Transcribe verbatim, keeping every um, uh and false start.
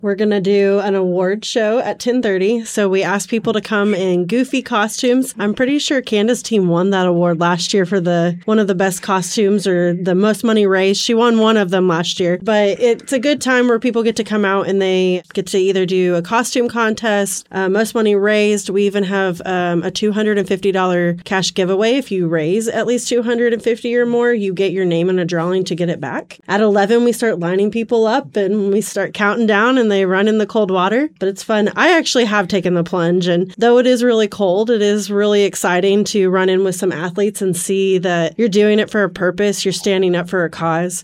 We're going to do an award show at ten thirty. So we asked people to come in goofy costumes. I'm pretty sure Candace's team won that award last year for the one of the best costumes or the most money raised. She won one of them last year. But it's a good time where people get to come out and they get to either do a costume contest, uh, most money raised. We even have um, a two hundred fifty dollars cash giveaway. If you raise at least two hundred fifty dollars or more, you get your name in a drawing to get it back. At eleven, we start lining people up and we start counting down and they run in the cold water. But it's fun. I actually have taken the plunge, and though it is really cold, it is really exciting to run in with some athletes and see that you're doing it for a purpose. You're standing up for a cause.